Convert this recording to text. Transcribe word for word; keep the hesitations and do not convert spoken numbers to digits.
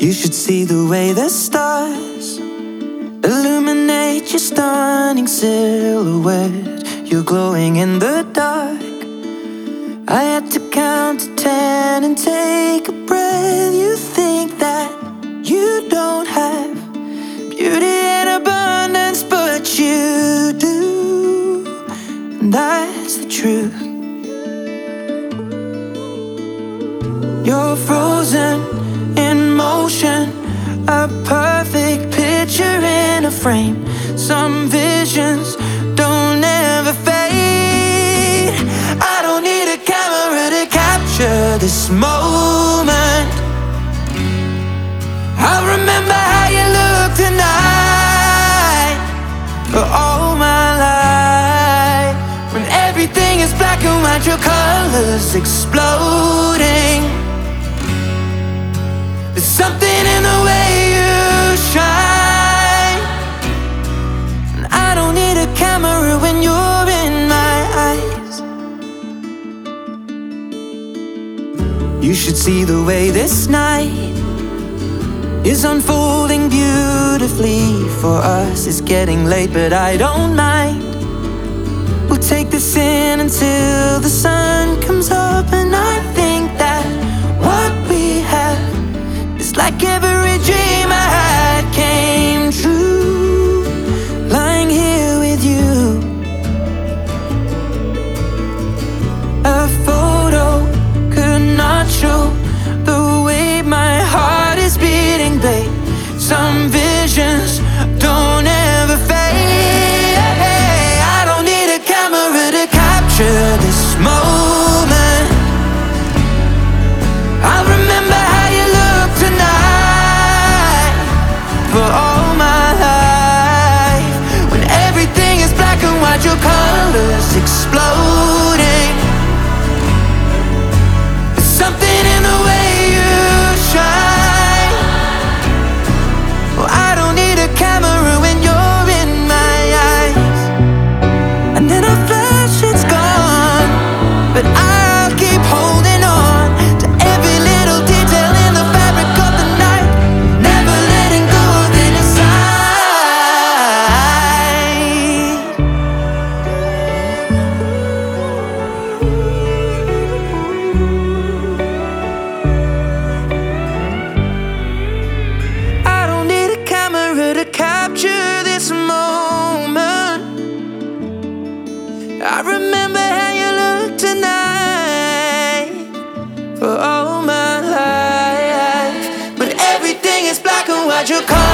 You should see the way the stars illuminate your stunning silhouette. You're glowing in the dark. I had to count to ten and take a breath. You think that you don't have beauty in abundance, but you do, and that's the truth. You're frozen in motion, a perfect picture in a frame. Some visions don't ever fade. I don't need a camera to capture this moment. I'll remember how you look tonight for all my life. When everything is black and white, your colors exploding. There's something in the way you shine, and I don't need a camera when you're in my eyes. You should see the way this night is unfolding beautifully for us. It's getting late, but I don't mind. We'll take this in until the sun comes up, and I think that what we have is like every dream I had came true. Lying here with you, a photo could not show the way my heart is beating, babe. Some visions don't ever fade. I don't need a camera to capture this moment. I'll remember how you look tonight for all my life. When everything is black and white, your colors exploding. There's something in the way you shine. Well, I don't need a camera when you're in my eyes. And then a flash, it's gone, but I'll keep holding on to every little detail in the fabric of the night, never letting go of any side. I don't need a camera to capture this moment. I remember how you look tonight for all my life. When everything is black and white, your colors